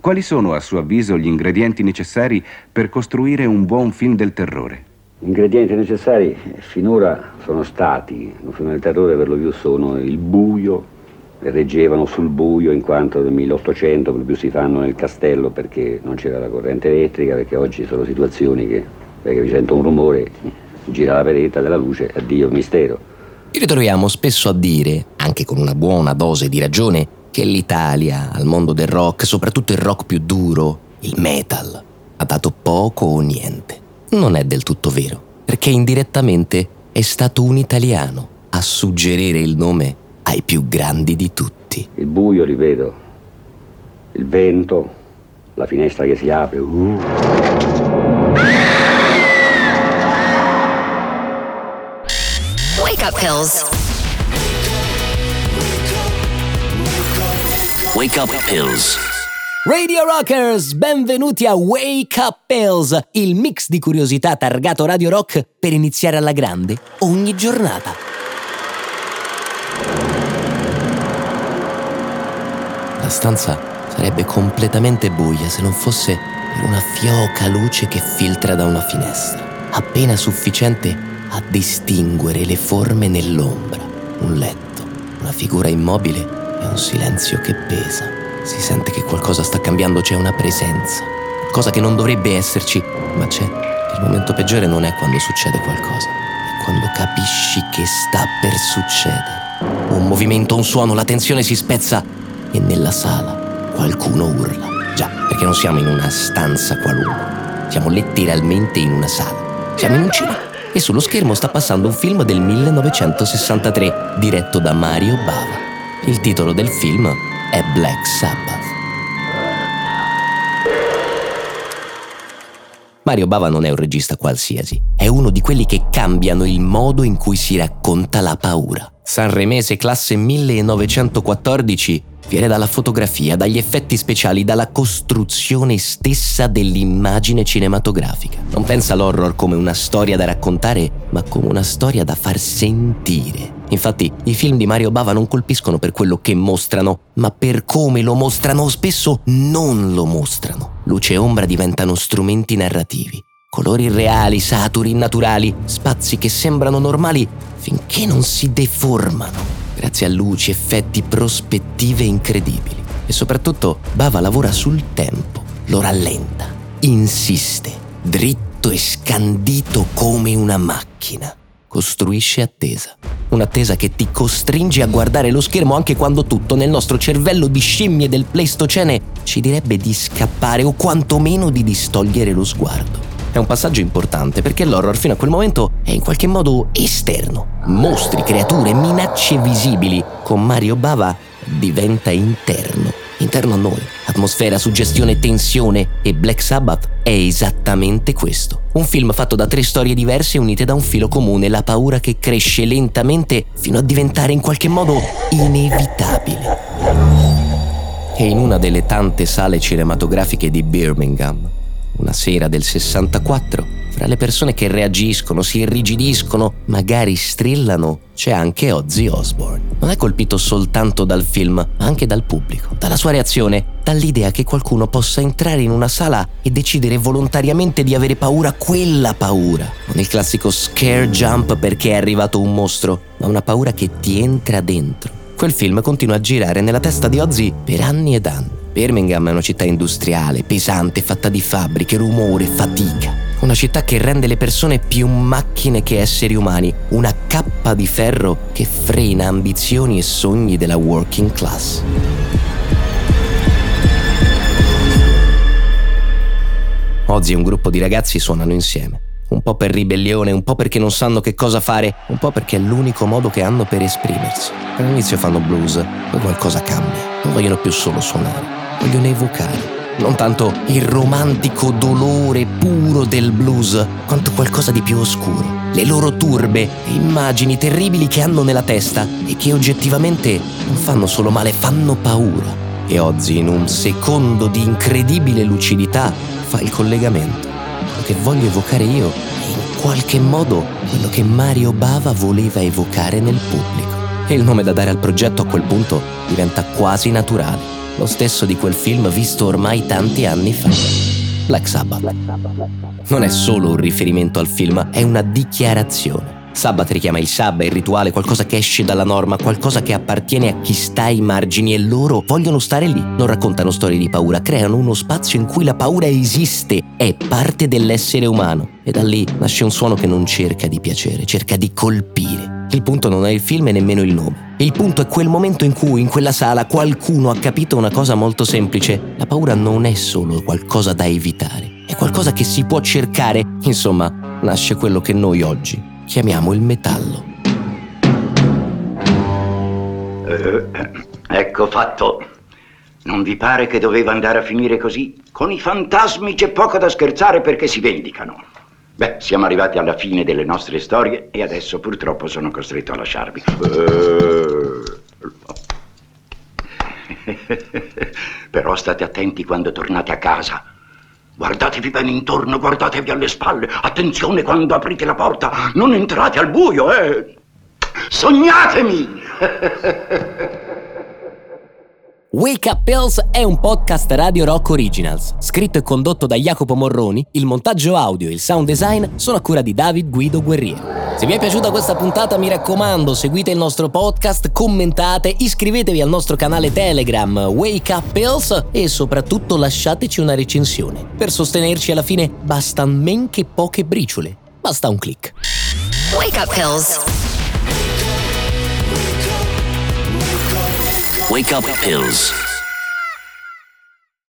Quali sono, a suo avviso, gli ingredienti necessari per costruire un buon film del terrore? Gli ingredienti necessari finora sono stati, un film del terrore per lo più sono il buio, reggevano sul buio in quanto nel 1800 per lo più si fanno nel castello perché non c'era la corrente elettrica, perché oggi sono situazioni che perché vi sento un rumore, gira la peretta della luce, addio mistero. Ci ritroviamo spesso a dire, anche con una buona dose di ragione, che l'Italia al mondo del rock, soprattutto il rock più duro, il metal, ha dato poco o niente. Non è del tutto vero, perché indirettamente è stato un italiano a suggerire il nome ai più grandi di tutti. Il buio, ripeto, il vento, la finestra che si apre. Wake up pills. Wake up pills. Radio Rockers, benvenuti a Wake Up Pills, il mix di curiosità targato Radio Rock per iniziare alla grande ogni giornata. La stanza sarebbe completamente buia se non fosse per una fioca luce che filtra da una finestra, appena sufficiente a distinguere le forme nell'ombra. Un letto, una figura immobile e un silenzio che pesa. Si sente che qualcosa sta cambiando, c'è una presenza, cosa che non dovrebbe esserci, ma c'è. Il momento peggiore non è quando succede qualcosa, è quando capisci che sta per succedere. Un movimento, un suono, la tensione si spezza e nella sala qualcuno urla. Già, perché non siamo in una stanza qualunque, siamo letteralmente in una sala. Siamo in un cinema e sullo schermo sta passando un film del 1963 diretto da Mario Bava. Il titolo del film è Black Sabbath. Mario Bava non è un regista qualsiasi, è uno di quelli che cambiano il modo in cui si racconta la paura. Sanremese classe 1914 viene dalla fotografia, dagli effetti speciali, dalla costruzione stessa dell'immagine cinematografica. Non pensa all'horror come una storia da raccontare, ma come una storia da far sentire. Infatti, i film di Mario Bava non colpiscono per quello che mostrano, ma per come lo mostrano o spesso non lo mostrano. Luce e ombra diventano strumenti narrativi. Colori irreali, saturi, innaturali, spazi che sembrano normali finché non si deformano. Grazie a luci, effetti, prospettive incredibili. E soprattutto Bava lavora sul tempo, lo rallenta, insiste, dritto e scandito come una macchina. Costruisce attesa. Un'attesa che ti costringe a guardare lo schermo anche quando tutto nel nostro cervello di scimmie del Pleistocene ci direbbe di scappare o quantomeno di distogliere lo sguardo. È un passaggio importante perché l'horror fino a quel momento è in qualche modo esterno. Mostri, creature, minacce visibili. Con Mario Bava diventa interno. Interno a noi. Atmosfera, suggestione, tensione. E Black Sabbath è esattamente questo. Un film fatto da 3 storie diverse unite da un filo comune. La paura che cresce lentamente fino a diventare in qualche modo inevitabile. E in una delle tante sale cinematografiche di Birmingham, una sera del 64, fra le persone che reagiscono, si irrigidiscono, magari strillano, c'è anche Ozzy Osbourne. Non è colpito soltanto dal film, ma anche dal pubblico, dalla sua reazione, dall'idea che qualcuno possa entrare in una sala e decidere volontariamente di avere paura, quella paura. Non il classico scare jump perché è arrivato un mostro, ma una paura che ti entra dentro. Quel film continua a girare nella testa di Ozzy per anni ed anni. Birmingham è una città industriale, pesante, fatta di fabbriche, rumore, fatica. Una città che rende le persone più macchine che esseri umani. Una cappa di ferro che frena ambizioni e sogni della working class. Ozzy e un gruppo di ragazzi suonano insieme. Un po' per ribellione, un po' perché non sanno che cosa fare, un po' perché è l'unico modo che hanno per esprimersi. All'inizio fanno blues, poi qualcosa cambia. Non vogliono più solo suonare, vogliono evocare. Non tanto il romantico dolore puro del blues, quanto qualcosa di più oscuro. Le loro turbe e immagini terribili che hanno nella testa e che oggettivamente non fanno solo male, fanno paura. E Ozzy, in un secondo di incredibile lucidità, fa il collegamento. Quello che voglio evocare io è in qualche modo quello che Mario Bava voleva evocare nel pubblico. E il nome da dare al progetto a quel punto diventa quasi naturale. lo stesso di quel film visto ormai tanti anni fa. Black Sabbath. Non è solo un riferimento al film, è una dichiarazione. Sabbath richiama il Sabba, il rituale, qualcosa che esce dalla norma, qualcosa che appartiene a chi sta ai margini, e loro vogliono stare lì. Non raccontano storie di paura, creano uno spazio in cui la paura esiste, è parte dell'essere umano. E da lì nasce un suono che non cerca di piacere, cerca di colpire. Il punto non è il film e nemmeno il nome. Il punto è quel momento in cui in quella sala qualcuno ha capito una cosa molto semplice. La paura non è solo qualcosa da evitare, è qualcosa che si può cercare. Insomma, nasce quello che noi oggi chiamiamo il metallo. Ecco fatto. Non vi pare che doveva andare a finire così? Con i fantasmi c'è poco da scherzare perché si vendicano. Beh, siamo arrivati alla fine delle nostre storie e adesso purtroppo sono costretto a lasciarvi. Però state attenti quando tornate a casa. Guardatevi bene intorno, guardatevi alle spalle. Attenzione quando aprite la porta, non entrate al buio, Sognatemi! Wake Up Pills è un podcast Radio Rock Originals, scritto e condotto da Jacopo Morroni. Il montaggio audio e il sound design sono a cura di David Guido Guerriero. Se vi è piaciuta questa puntata, mi raccomando, seguite il nostro podcast, commentate, iscrivetevi al nostro canale Telegram Wake Up Pills e soprattutto lasciateci una recensione. Per sostenerci alla fine basta men che poche briciole, basta un click. Wake Up Pills. Wake Up Pills.